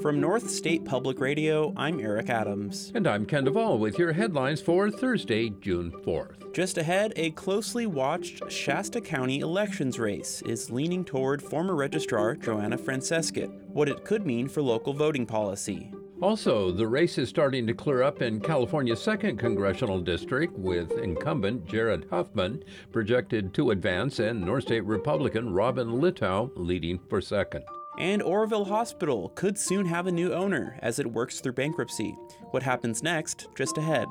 From North State Public Radio, I'm Eric Adams. And I'm Ken Duvall with your headlines for Thursday, June 4th. Just ahead, a closely watched Shasta County elections race is leaning toward former Registrar Joanna Francescott, what it could mean for local voting policy. Also, the race is starting to clear up in California's 2nd Congressional District, with incumbent Jared Huffman projected to advance and North State Republican Robin Littow leading for 2nd. And Oroville Hospital could soon have a new owner as it works through bankruptcy. What happens next, just ahead.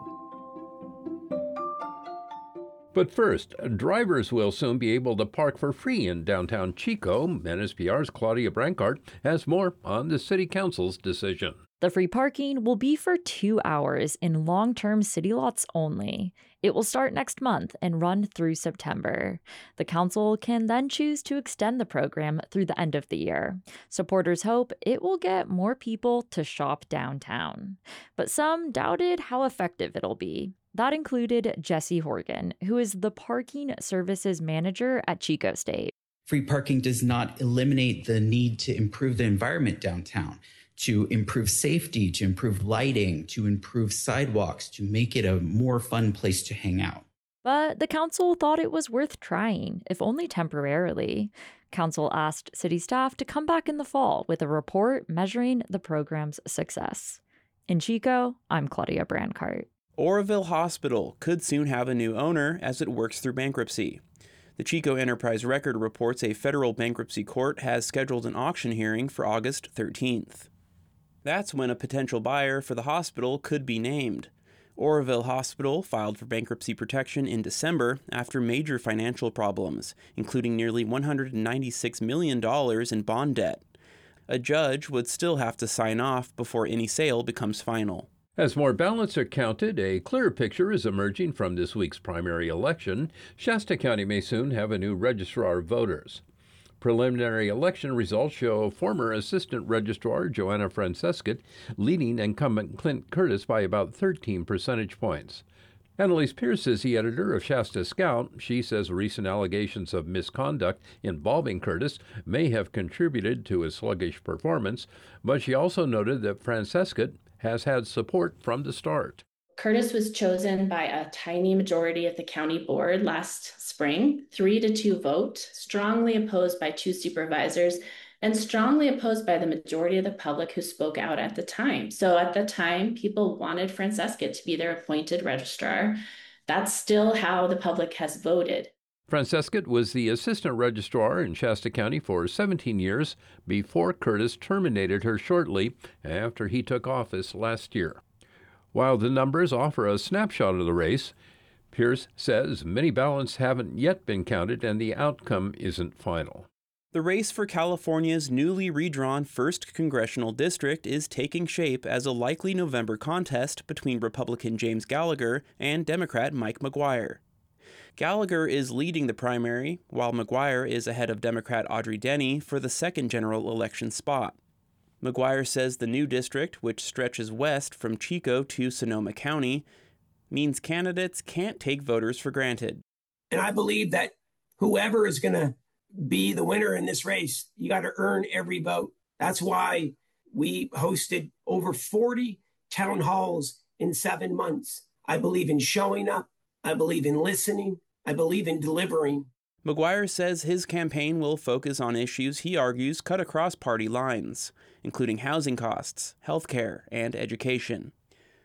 But first, drivers will soon be able to park for free in downtown Chico. NSPR's Claudia Brancart has more on the City Council's decision. The free parking will be for 2 hours in long-term city lots only. It will start next month and run through September. The council can then choose to extend the program through the end of the year. Supporters hope it will get more people to shop downtown. But some doubted how effective it'll be. That included Jesse Horgan, who is the parking services manager at Chico State. Free parking does not eliminate the need to improve the environment downtown, to improve safety, to improve lighting, to improve sidewalks, to make it a more fun place to hang out. But the council thought it was worth trying, if only temporarily. Council asked city staff to come back in the fall with a report measuring the program's success. In Chico, I'm Claudia Brancart. Oroville Hospital could soon have a new owner as it works through bankruptcy. The Chico Enterprise Record reports a federal bankruptcy court has scheduled an auction hearing for August 13th. That's when a potential buyer for the hospital could be named. Oroville Hospital filed for bankruptcy protection in December after major financial problems, including nearly $196 million in bond debt. A judge would still have to sign off before any sale becomes final. As more ballots are counted, a clearer picture is emerging from this week's primary election. Shasta County may soon have a new registrar of voters. Preliminary election results show former Assistant Registrar Joanna Francescott leading incumbent Clint Curtis by about 13 percentage points. Annalise Pierce is the editor of Shasta Scout. She says recent allegations of misconduct involving Curtis may have contributed to his sluggish performance, but she also noted that Francescott has had support from the start. Curtis was chosen by a tiny majority of the county board last spring, 3-2 vote, strongly opposed by 2 supervisors, and strongly opposed by the majority of the public who spoke out at the time. So at the time, people wanted Francescott to be their appointed registrar. That's still how the public has voted. Francescott was the assistant registrar in Shasta County for 17 years before Curtis terminated her shortly after he took office last year. While the numbers offer a snapshot of the race, Pierce says many ballots haven't yet been counted and the outcome isn't final. The race for California's newly redrawn 1st Congressional District is taking shape as a likely November contest between Republican James Gallagher and Democrat Mike McGuire. Gallagher is leading the primary, while McGuire is ahead of Democrat Audrey Denny for the 2nd general election spot. McGuire says the new district, which stretches west from Chico to Sonoma County, means candidates can't take voters for granted. And I believe that whoever is going to be the winner in this race, you got to earn every vote. That's why we hosted over 40 town halls in 7 months. I believe in showing up. I believe in listening. I believe in delivering. McGuire says his campaign will focus on issues he argues cut across party lines, including housing costs, healthcare, and education.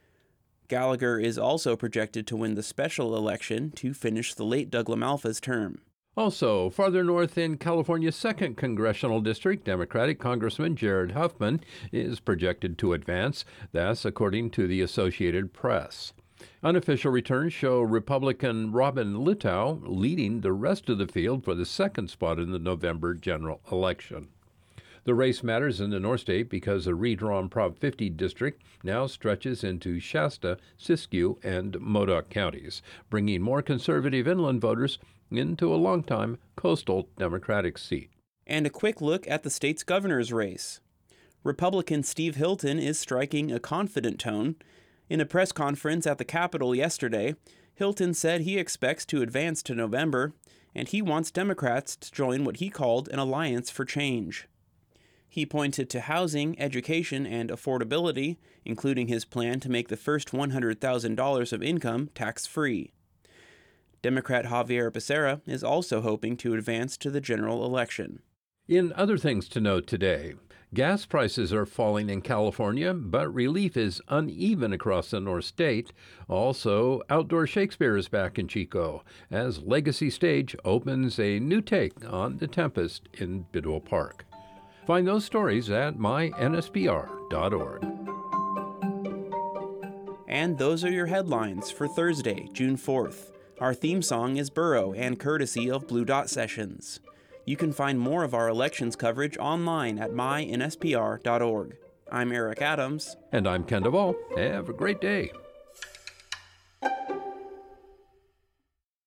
Gallagher is also projected to win the special election to finish the late Doug LaMalfa's term. Also, farther north in California's 2nd Congressional District, Democratic Congressman Jared Huffman is projected to advance. That's according to the Associated Press. Unofficial returns show Republican Robin Littow leading the rest of the field for the 2nd spot in the November general election. The race matters in the North State because the redrawn Prop 50 district now stretches into Shasta, Siskiyou, and Modoc counties, bringing more conservative inland voters into a longtime coastal Democratic seat. And a quick look at the state's governor's race. Republican Steve Hilton is striking a confident tone. In a press conference at the Capitol yesterday, Hilton said he expects to advance to November, and he wants Democrats to join what he called an alliance for change. He pointed to housing, education, and affordability, including his plan to make the first $100,000 of income tax-free. Democrat Javier Becerra is also hoping to advance to the general election. In other things to note today, gas prices are falling in California, but relief is uneven across the North State. Also, Outdoor Shakespeare is back in Chico as Legacy Stage opens a new take on The Tempest in Bidwell Park. Find those stories at myNSPR.org. And those are your headlines for Thursday, June 4th. Our theme song is Burrow and courtesy of Blue Dot Sessions. You can find more of our elections coverage online at mynspr.org. I'm Eric Adams. And I'm Ken Duvall. Have a great day.